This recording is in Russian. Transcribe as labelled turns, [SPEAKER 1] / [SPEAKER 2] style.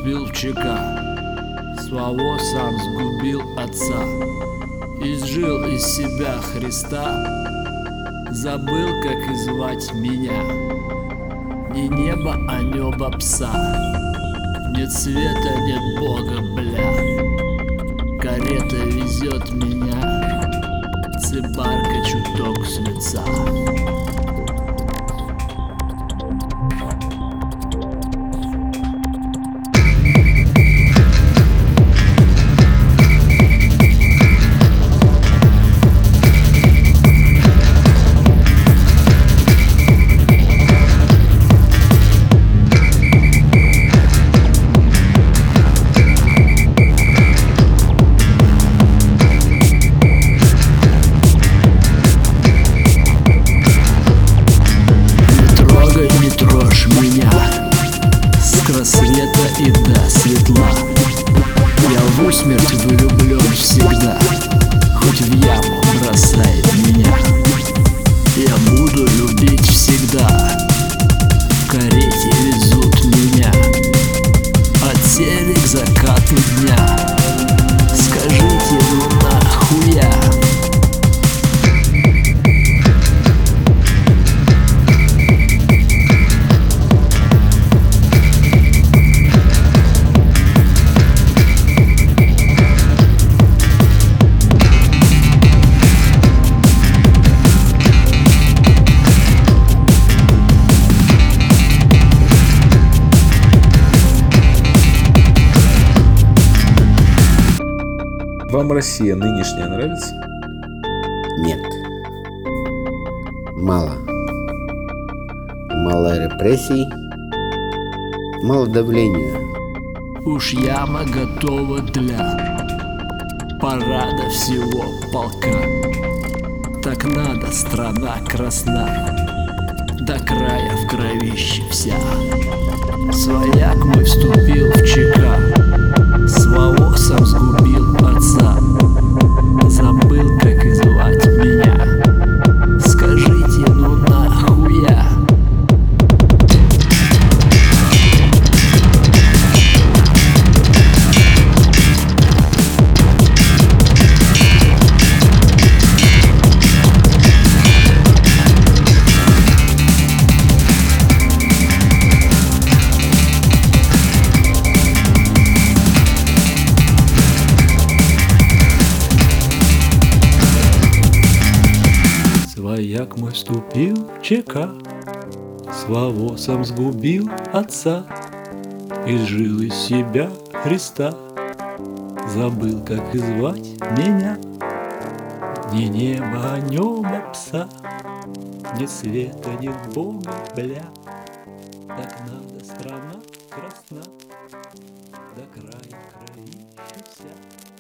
[SPEAKER 1] вступил в ЧК, своего сам сгубил отца, изжил из себя Христа, забыл, как и звать меня. Не небо, а небо пса, нет света, нет Бога, бля. Карета везет меня, цибарка чуток с лица. Света и до светла я в усмерть влюблен всегда, хоть в яму бросает меня. Я буду любить всегда, в карете везут меня от сели к закату дня. Скажите, ну нахуя?
[SPEAKER 2] Вам Россия нынешняя нравится?
[SPEAKER 3] Нет. Мало. Мало репрессий, мало давления.
[SPEAKER 1] Уж яма готова для парада всего полка. Так надо, страна красна, до края в кровище вся. Свояк мой вступил в ЧК, своего сам сгубил отца, забыл, как и звать меня. Скажите, ну нахуя? Свояк мой вступил в ЧК, своего сам сгубил отца, изжил из себя Христа, забыл, как и звать меня. Ни неба, а небо пса, ни света, ни Бога, бля. Так надо, страна красна, до края кровища вся.